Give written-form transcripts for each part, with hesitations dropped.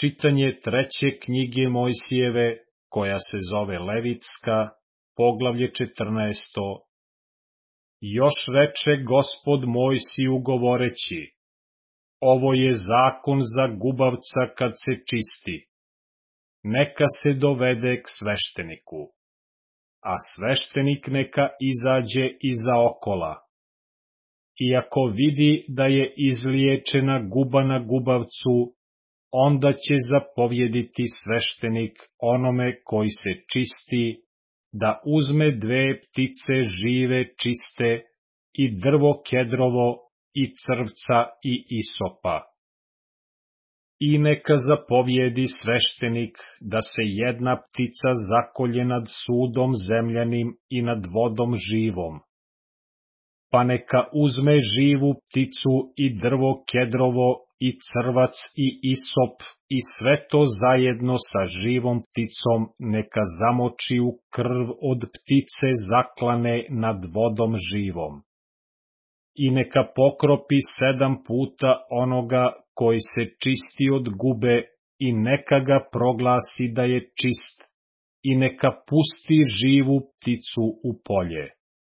Čitanje 3. knjige Mojsijeve, koja se zove Levitska, poglavlje 14. Još reče Gospod Mojsiju govoreći: ovo je zakon za gubavca kad se čisti. Neka se dovede k svešteniku, a sveštenik neka izađe iza okola. I ako vidi da je izliječena guba na gubavcu, onda će zapovjediti sveštenik onome koji se čisti, da uzme 2 ptice žive čiste i drvo kedrovo i crvca i isopa. I neka zapovjedi sveštenik da se 1 ptica zakolje nad sudom zemljanim i nad vodom živom. Pa neka uzme živu pticu i drvo kedrovo i crvac i isop i sve to zajedno sa živom pticom neka zamoči u krv od ptice zaklane nad vodom živom. I neka pokropi 7 puta onoga koji se čisti od gube i neka ga proglasi da je čist i neka pusti živu pticu u polje.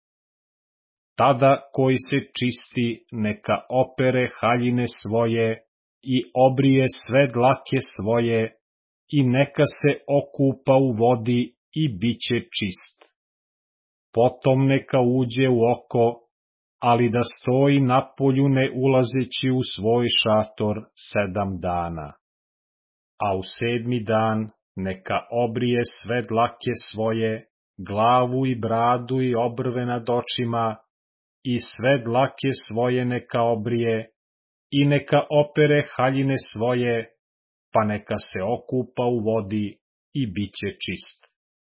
Tada koji se čisti neka opere haljine svoje i obrije sve dlake svoje i neka se okupa u vodi i biće čist. Potom neka uđe u oko, ali da stoji napolju ne ulazeći u svoj šator 7 dana. A u 7. dan neka obrije sve dlake svoje, glavu i bradu i obrve nad očima, i sve dlake svoje neka obrije, i neka opere haljine svoje, pa neka se okupa u vodi i biće čist.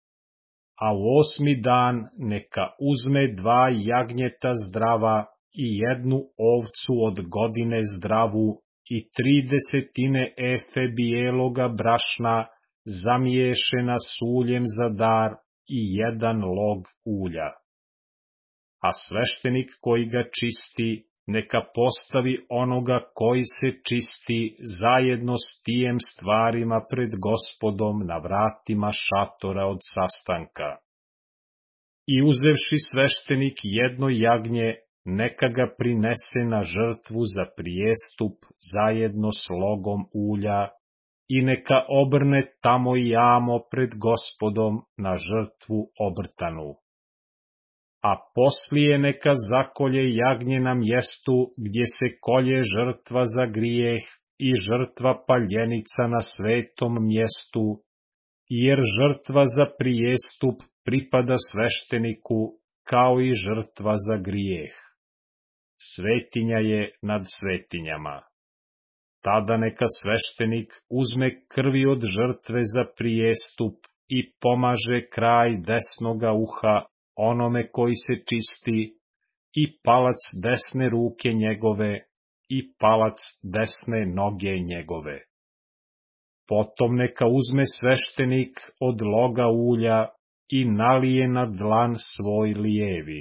A u 8. dan neka uzme 2 jagnjeta zdrava i 1 ovcu od godine zdravu i 30 efe bijeloga brašna zamiješena s uljem za dar i 1 log ulja. A sveštenik koji ga čisti, neka postavi onoga koji se čisti zajedno s tijem stvarima pred Gospodom na vratima šatora od sastanka. I uzevši sveštenik 1 jagnje, neka ga prinese na žrtvu za prijestup zajedno s logom ulja i neka obrne tamo i jamo pred Gospodom na žrtvu obrtanu. A poslije neka zakolje jagnje na mjestu gdje se kolje žrtva za grijeh i žrtva paljenica na svetom mjestu, jer žrtva za prijestup pripada svešteniku kao i žrtva za grijeh. Svetinja je nad svetinjama. Tada neka sveštenik uzme krvi od žrtve za prijestup i pomaže kraj desnoga uha onome koji se čisti, i palac desne ruke njegove, i palac desne noge njegove. Potom neka uzme sveštenik od loga ulja i nalije na dlan svoj lijevi.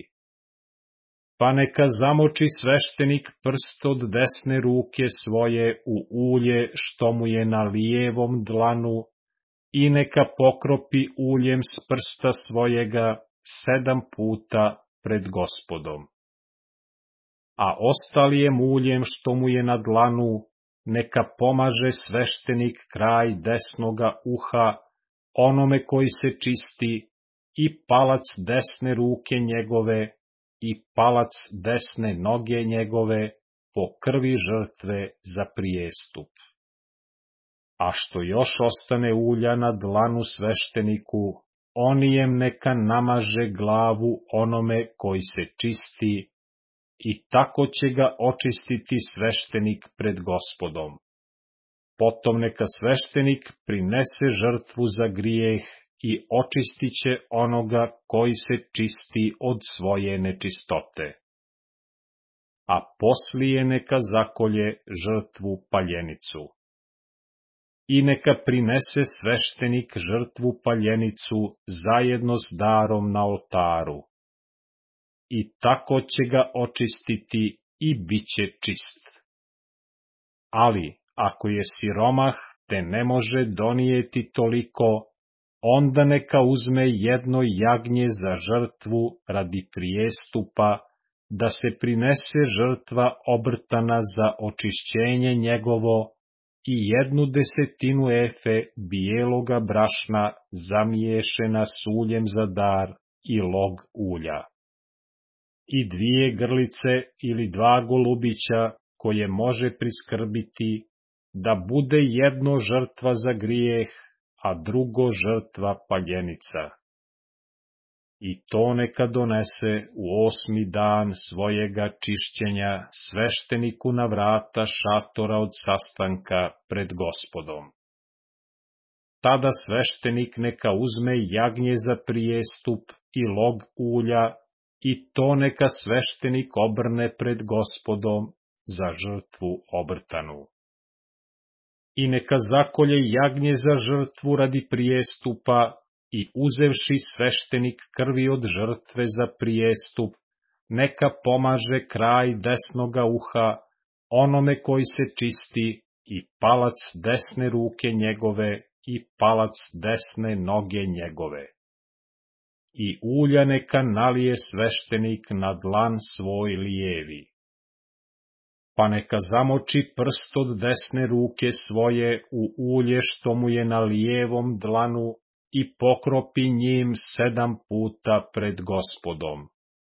Pa neka zamoči sveštenik prst od desne ruke svoje u ulje što mu je na lijevom dlanu i neka pokropi uljem s prsta svojega 7 puta pred Gospodom. A ostalijem uljem što mu je na dlanu, neka pomaže sveštenik kraj desnoga uha onome koji se čisti, i palac desne ruke njegove, i palac desne noge njegove, po krvi žrtve za prijestup. A što još ostane ulja na dlanu svešteniku, onijem neka namaže glavu onome koji se čisti, i tako će ga očistiti sveštenik pred Gospodom. Potom neka sveštenik prinese žrtvu za grijeh i očistit će onoga koji se čisti od svoje nečistote. A poslije neka zakolje žrtvu paljenicu. I neka prinese sveštenik žrtvu paljenicu zajedno s darom na oltaru. I tako će ga očistiti i bit će čist. Ali, ako je siromah te ne može donijeti toliko, onda neka uzme jedno jagnje za žrtvu radi prijestupa, da se prinese žrtva obrtana za očišćenje njegovo i 1/10 efe bijeloga brašna zamiješena s uljem za dar i log ulja. I 2 grlice ili 2 golubića koje može priskrbiti, da bude jedno žrtva za grijeh, a drugo žrtva paljenica. I to neka donese u 8. dan svojega čišćenja svešteniku na vrata šatora od sastanka pred Gospodom. Tada sveštenik neka uzme jagnje za prijestup i log ulja, i to neka sveštenik obrne pred Gospodom za žrtvu obrtanu. I neka zakolje jagnje za žrtvu radi prijestupa, i uzevši sveštenik krvi od žrtve za prijestup, neka pomaže kraj desnoga uha onome koji se čisti, i palac desne ruke njegove i palac desne noge njegove. I ulja neka nalije sveštenik na dlan svoj lijevi. Pa neka zamoči prst od desne ruke svoje u ulje što mu je na lijevom dlanu i pokropi njim 7 puta pred Gospodom.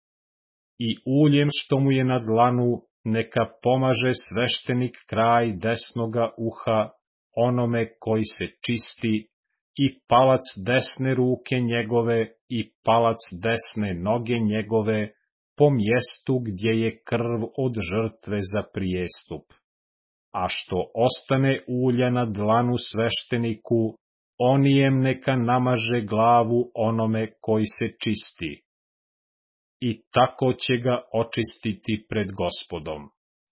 I uljem što mu je na dlanu neka pomaže sveštenik kraj desnoga uha onome koji se čisti, i palac desne ruke njegove i palac desne noge njegove po mjestu gdje je krv od žrtve za prijestup. A što ostane ulja na dlanu svešteniku, onijem neka namaže glavu onome koji se čisti. I tako će ga očistiti pred Gospodom.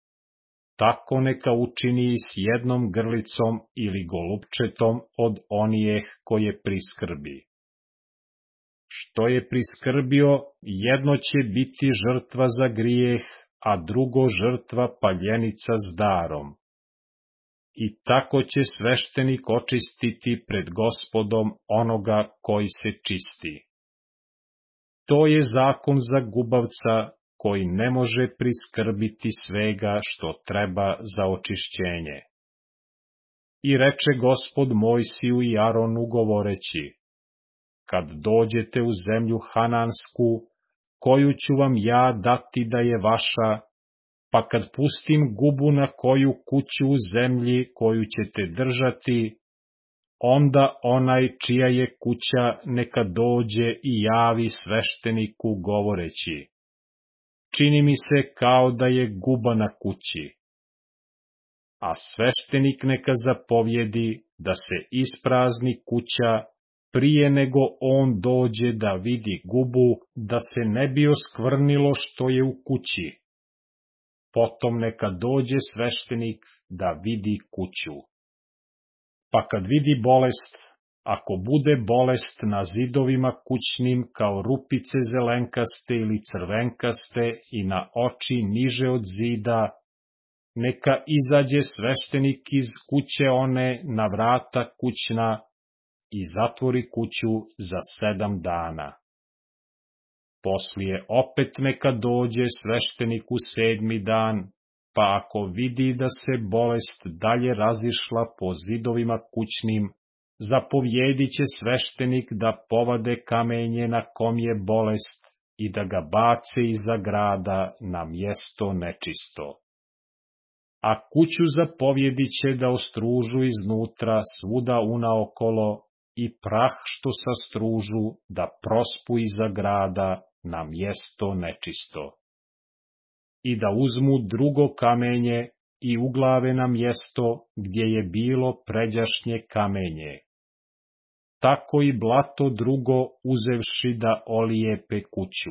Tako neka učini s jednom grlicom ili golupčetom od onijeh koje priskrbi. Što je priskrbio, jedno će biti žrtva za grijeh, a drugo žrtva paljenica s darom. I tako će sveštenik očistiti pred Gospodom onoga koji se čisti. To je zakon za gubavca, koji ne može priskrbiti svega što treba za očišćenje. I reče Gospod Mojsiju i Aronu govoreći: kad dođete u zemlju Hanansku, koju ću vam ja dati da je vaša, pa kad pustim gubu na koju kuću u zemlji koju ćete držati, onda onaj čija je kuća neka dođe i javi svešteniku govoreći: čini mi se kao da je guba na kući. A sveštenik neka zapovjedi da se isprazni kuća prije nego on dođe da vidi gubu, da se ne bi oskvrnilo što je u kući. Potom neka dođe sveštenik da vidi kuću. Pa kad vidi bolest, ako bude bolest na zidovima kućnim kao rupice zelenkaste ili crvenkaste i na oči niže od zida, neka izađe sveštenik iz kuće one na vrata kućna i zatvori kuću za 7 dana. Poslije opet neka dođe sveštenik u 7. dan, pa ako vidi da se bolest dalje razišla po zidovima kućnim, zapovjedit će sveštenik da povade kamenje na kom je bolest i da ga bace iza grada na mjesto nečisto. A kuću zapovjedit će da ostružu iznutra svuda unaokolo i prah što sastružu da prospu iza grada na mjesto nečisto. I da uzmu drugo kamenje i uglave na mjesto gdje je bilo pređašnje kamenje. Tako i blato drugo uzevši da olijepe kuću.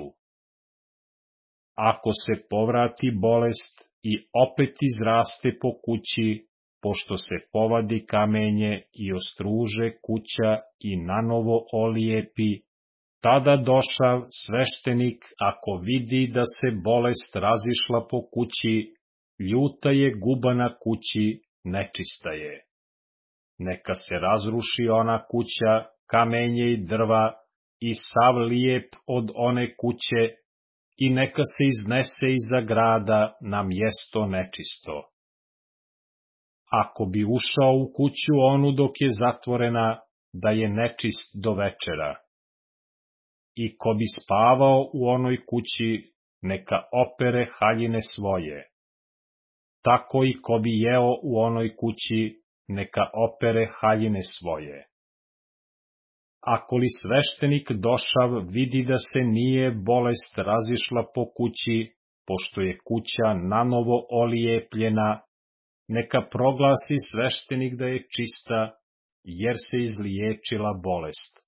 Ako se povrati bolest i opet izraste po kući, pošto se povadi kamenje i ostruže kuća i nanovo olijepi, tada došav sveštenik, ako vidi da se bolest razišla po kući, ljuta je guba na kući, nečista je. neka se razruši ona kuća, kamenje i drva, i sav lijep od one kuće, i neka se iznese iza grada na mjesto nečisto. Ako bi ušao u kuću onu dok je zatvorena, da je nečist do večera. I ko bi spavao u onoj kući, neka opere haljine svoje. Tako i ko bi jeo u onoj kući, neka opere haljine svoje. Ako li sveštenik došav vidi da se nije bolest razišla po kući, pošto je kuća nanovo olijepljena, neka proglasi sveštenik da je čista, jer se izliječila bolest.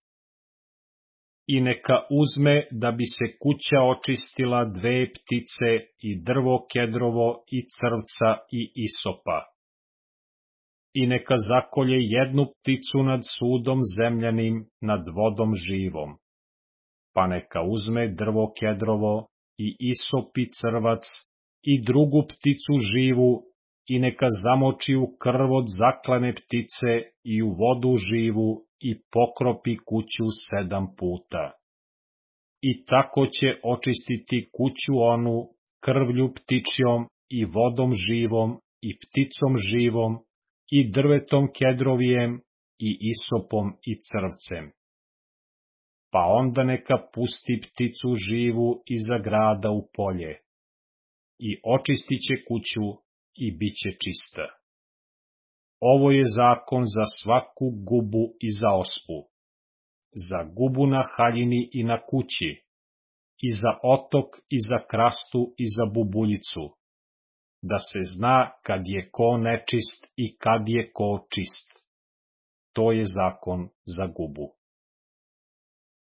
I neka uzme da bi se kuća očistila 2 ptice i drvo kedrovo i crvca i isopa. I neka zakolje 1 pticu nad sudom zemljanim, nad vodom živom. Pa neka uzme drvo kedrovo i isop i crvac i drugu pticu živu i neka zamoči u krv od zaklane ptice i u vodu živu i pokropi kuću 7 puta. I tako će očistiti kuću onu krvlju ptičjom i vodom živom i pticom živom i drvetom kedrovijem i isopom i crvcem. Pa onda neka pusti pticu živu iza grada u polje i očistit će kuću i bit će čista. Ovo je zakon za svaku gubu i za ospu, za gubu na haljini i na kući, i za otok i za krastu i za bubuljicu, da se zna kad je ko nečist i kad je ko čist. To je zakon za gubu.